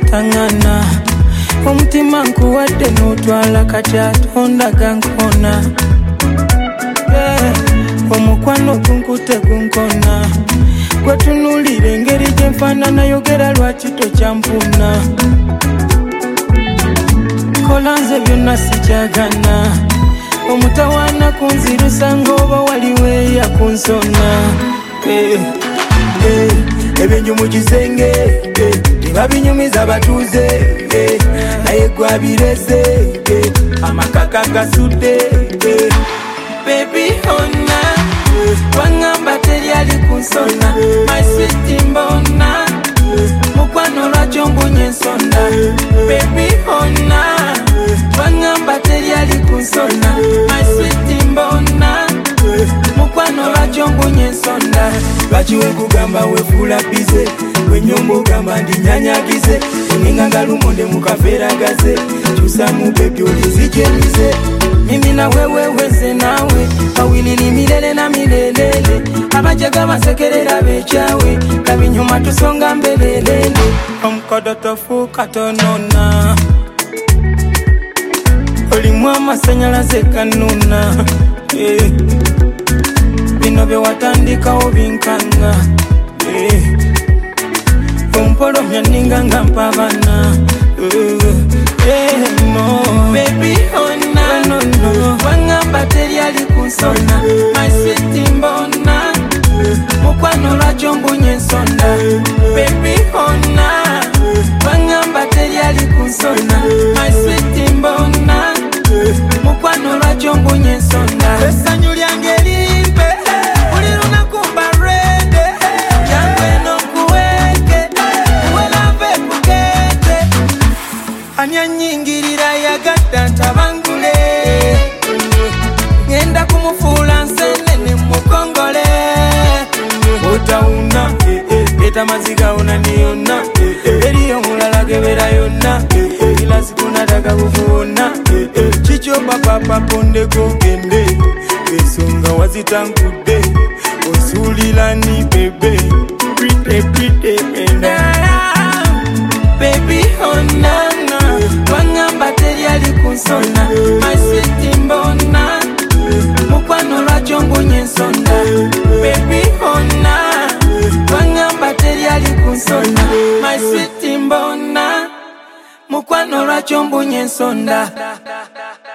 tangana omutima nkuwadde n'otwala kati atonda gankona omukwano gunkute gunkona gwetunulire engeri gyenfaanana yogera lwaki tokyampuna kola nze byonna sikyagana omutawaana kunzirusa ng'oba waliwe yakunsona ebinju mu kisenge tebabinyumiza batuuze naye gwabirese amakaka gasudde baby honna wangamba teryali kunsona my sweet mbona mukwano lwakyo mbunye ensonda baby honna wangamba teryali kunsona my sweet mbona mukwano lwakyo mbunye ensonda lwaki wekugamba wefuula bize wenyomba ogamba ndinyanyagize oninganga lumonde mukaferagaze kyusamu bebi olizijemize mimi na wewe wenze nawe awilili milele na milelele abajaga basekerera bechawe kabinyuma tusonga mbelelele omukodo tofuuka tonona olimu amasanyalaze kanuna bino bye watandikawo binkanga ompolomya ninga nga mpabana baby honna wangamba teryali kunsona my sweet mbona mukwano lwakyo mbunye ensonda baby honna wangamba teryali kunsona my sweet mbona mukwano lwakyo mbunye ensonda essanyu lyange limpe buli lunaku mba rede yangwe n'okuweke welave kugete anyanyingirira yagadda ntabangule ngenda kumufuula nsenene mukongole otawuna etamaziga ona niyonna eriyo mulala gebera yonna ila sikunataka kukuwona kikyo papapa pondeko gende ensonga wazitankudde osuulirani bebe prite enda baby honna wangamba teryali kunsona my sweet mbona mukwano lwakyo mbunye ensonda baby honna wangamba teryali kunsona my sweet mbona mukwano lwakyo mbunye ensonda